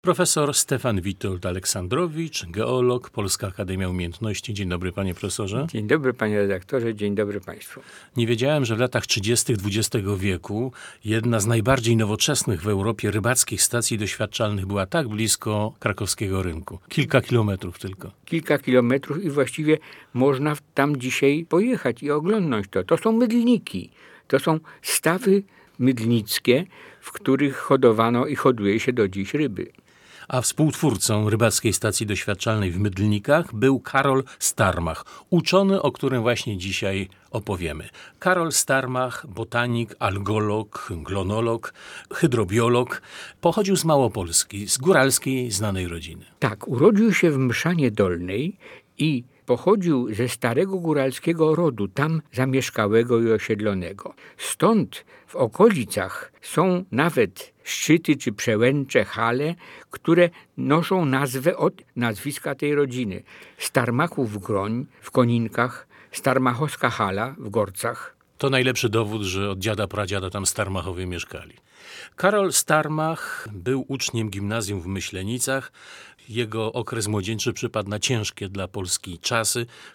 Profesor Stefan Witold Aleksandrowicz, geolog, Polska Akademia Umiejętności. Dzień dobry, panie profesorze. Dzień dobry, panie redaktorze, dzień dobry państwu. Nie wiedziałem, że w latach 30. XX wieku jedna z najbardziej nowoczesnych w Europie rybackich stacji doświadczalnych była tak blisko krakowskiego rynku. Kilka kilometrów tylko. Kilka kilometrów i właściwie można tam dzisiaj pojechać i oglądnąć to. To są mydlniki, to są stawy mydlnickie, w których hodowano i hoduje się do dziś ryby. A współtwórcą rybackiej stacji doświadczalnej w Mydlnikach był Karol Starmach, uczony, o którym właśnie dzisiaj opowiemy. Karol Starmach, botanik, algolog, glonolog, hydrobiolog, pochodził z Małopolski, z góralskiej, znanej rodziny. Tak, urodził się w Mszanie Dolnej i pochodził ze starego góralskiego rodu, tam zamieszkałego i osiedlonego. Stąd w okolicach są nawet szczyty czy przełęcze, hale, które noszą nazwę od nazwiska tej rodziny. Starmachów Groń w Koninkach, Starmachowska hala w Gorcach. To najlepszy dowód, że od dziada pradziada tam Starmachowie mieszkali. Karol Starmach był uczniem gimnazjum w Myślenicach. Jego okres młodzieńczy przypadł na ciężkie dla Polski czasy. W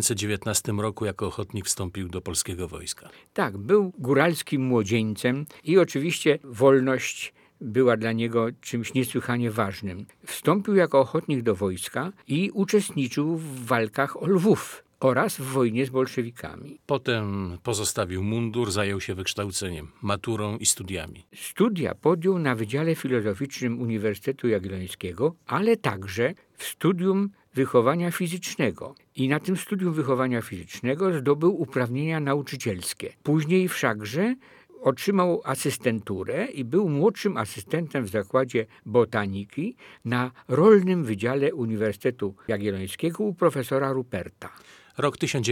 1919 roku jako ochotnik wstąpił do polskiego wojska. Tak, był góralskim młodzieńcem i oczywiście wolność była dla niego czymś niesłychanie ważnym. Wstąpił jako ochotnik do wojska i uczestniczył w walkach o Lwów oraz w wojnie z bolszewikami. Potem pozostawił mundur, zajął się wykształceniem, maturą i studiami. Studia podjął na Wydziale Filozoficznym Uniwersytetu Jagiellońskiego, ale także w studium wychowania fizycznego. I na tym studium wychowania fizycznego zdobył uprawnienia nauczycielskie. Później wszakże otrzymał asystenturę i był młodszym asystentem w Zakładzie Botaniki na Rolnym Wydziale Uniwersytetu Jagiellońskiego u profesora Ruperta. Rok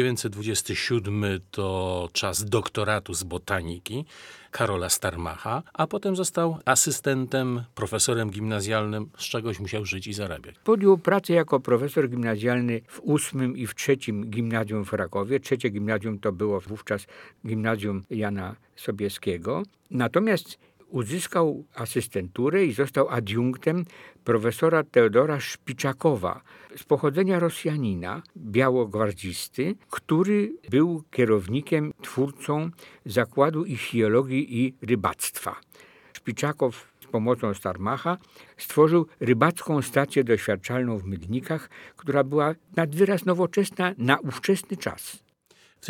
1927 to czas doktoratu z botaniki Karola Starmacha, a potem został asystentem, profesorem gimnazjalnym, z czegoś musiał żyć i zarabiać. Podjął pracę jako profesor gimnazjalny w 8. i w 3. gimnazjum w Rakowie. 3. gimnazjum to było wówczas gimnazjum Jana Sobieskiego. Natomiast uzyskał asystenturę i został adiunktem profesora Teodora Szpiczakowa, z pochodzenia Rosjanina, białogwardzisty, który był kierownikiem, twórcą Zakładu Ichtiologii i Rybactwa. Szpiczakow z pomocą Starmacha stworzył rybacką stację doświadczalną w Mydlnikach, która była nad wyraz nowoczesna na ówczesny czas. W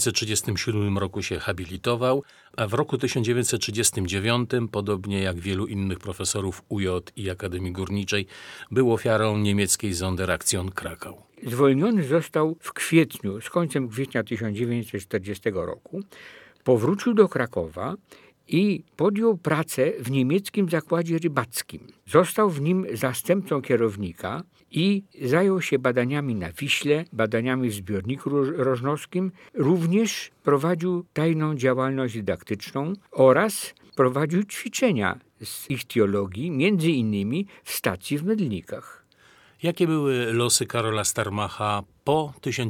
1937 roku się habilitował, a w roku 1939, podobnie jak wielu innych profesorów UJ i Akademii Górniczej, był ofiarą niemieckiej Sonderaktion Krakau. Zwolniony został w kwietniu, z końcem kwietnia 1940 roku. Powrócił do Krakowa i podjął pracę w niemieckim zakładzie rybackim. Został w nim zastępcą kierownika i zajął się badaniami na Wiśle, badaniami w zbiorniku rożnowskim. Również prowadził tajną działalność dydaktyczną oraz prowadził ćwiczenia z ichtiologii, między innymi w stacji w Mydlnikach. Jakie były losy Karola Starmacha po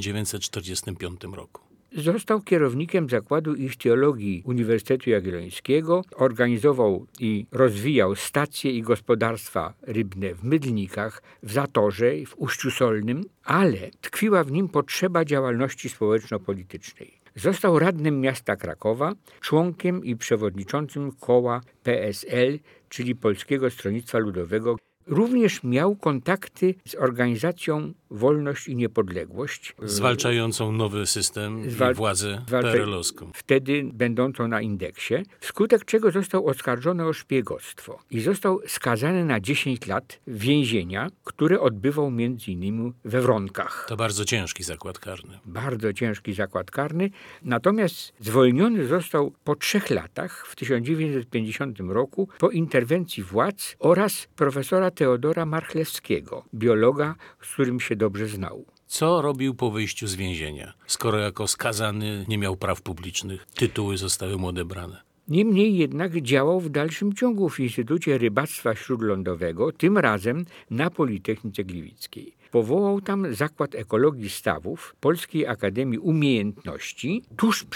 1945 roku? Został kierownikiem Zakładu Ichtiologii Uniwersytetu Jagiellońskiego, organizował i rozwijał stacje i gospodarstwa rybne w Mydlnikach, w Zatorze, w Ujściu Solnym, ale tkwiła w nim potrzeba działalności społeczno-politycznej. Został radnym miasta Krakowa, członkiem i przewodniczącym koła PSL, czyli Polskiego Stronnictwa Ludowego. Również miał kontakty z organizacją Wolność i Niepodległość. Zwalczającą nowy system i władzę PRL-owską. Wtedy będącą na indeksie, wskutek czego został oskarżony o szpiegostwo i został skazany na 10 lat więzienia, które odbywał m.in. we Wronkach. To bardzo ciężki zakład karny. Bardzo ciężki zakład karny. Natomiast zwolniony został po 3 latach w 1950 roku po interwencji władz oraz profesora Teodora Marchlewskiego, biologa, z którym się dobrze znał. Co robił po wyjściu z więzienia, skoro jako skazany nie miał praw publicznych, tytuły zostały mu odebrane? Niemniej jednak działał w dalszym ciągu w Instytucie Rybactwa Śródlądowego, tym razem na Politechnice Gliwickiej. Powołał tam Zakład Ekologii Stawów Polskiej Akademii Umiejętności tuż przed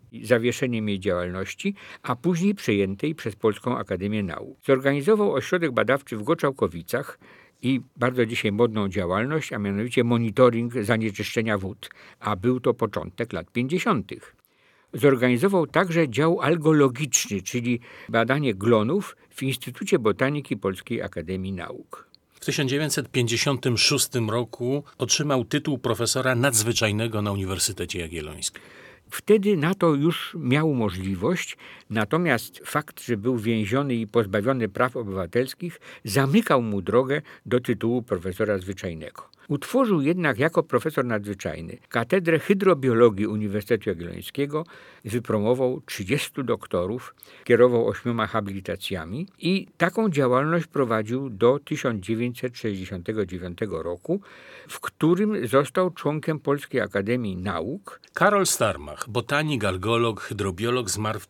zawieszeniem jej działalności, a później przejętej przez Polską Akademię Nauk. Zorganizował ośrodek badawczy w Goczałkowicach i bardzo dzisiaj modną działalność, a mianowicie monitoring zanieczyszczenia wód, a był to początek lat 50. Zorganizował także dział algologiczny, czyli badanie glonów w Instytucie Botaniki Polskiej Akademii Nauk. W 1956 roku otrzymał tytuł profesora nadzwyczajnego na Uniwersytecie Jagiellońskim. Wtedy na to już miał możliwość, natomiast fakt, że był więziony i pozbawiony praw obywatelskich, zamykał mu drogę do tytułu profesora zwyczajnego. Utworzył jednak jako profesor nadzwyczajny katedrę hydrobiologii Uniwersytetu Jagiellońskiego, wypromował 30 doktorów, kierował 8 habilitacjami i taką działalność prowadził do 1969 roku, w którym został członkiem Polskiej Akademii Nauk. Karol Starmach, botanik, algolog, hydrobiolog, zmarł w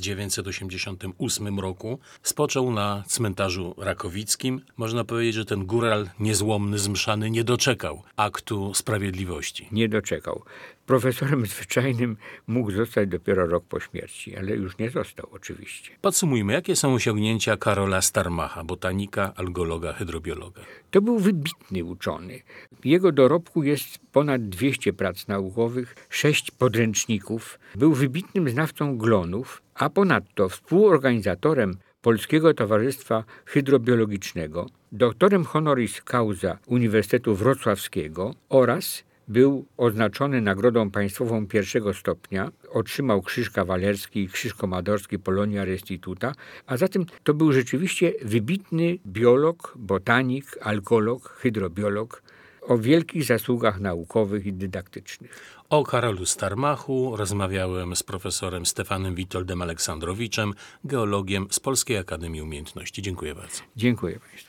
1988 roku. Spoczął na cmentarzu rakowickim. Można powiedzieć, że ten góral niezłomny, zmszany nie doczekał aktu sprawiedliwości. Nie doczekał. Profesorem zwyczajnym mógł zostać dopiero rok po śmierci, ale już nie został oczywiście. Podsumujmy, jakie są osiągnięcia Karola Starmacha, botanika, algologa, hydrobiologa? To był wybitny uczony. W jego dorobku jest ponad 200 prac naukowych, 6 podręczników. Był wybitnym znawcą glonów, a ponadto współorganizatorem Polskiego Towarzystwa Hydrobiologicznego, doktorem honoris causa Uniwersytetu Wrocławskiego oraz był oznaczony Nagrodą Państwową I stopnia, otrzymał Krzyż Kawalerski i Krzyż Komandorski Polonia Restituta, a zatem to był rzeczywiście wybitny biolog, botanik, algolog, hydrobiolog o wielkich zasługach naukowych i dydaktycznych. O Karolu Starmachu rozmawiałem z profesorem Stefanem Witoldem Aleksandrowiczem, geologiem z Polskiej Akademii Umiejętności. Dziękuję bardzo. Dziękuję Państwu.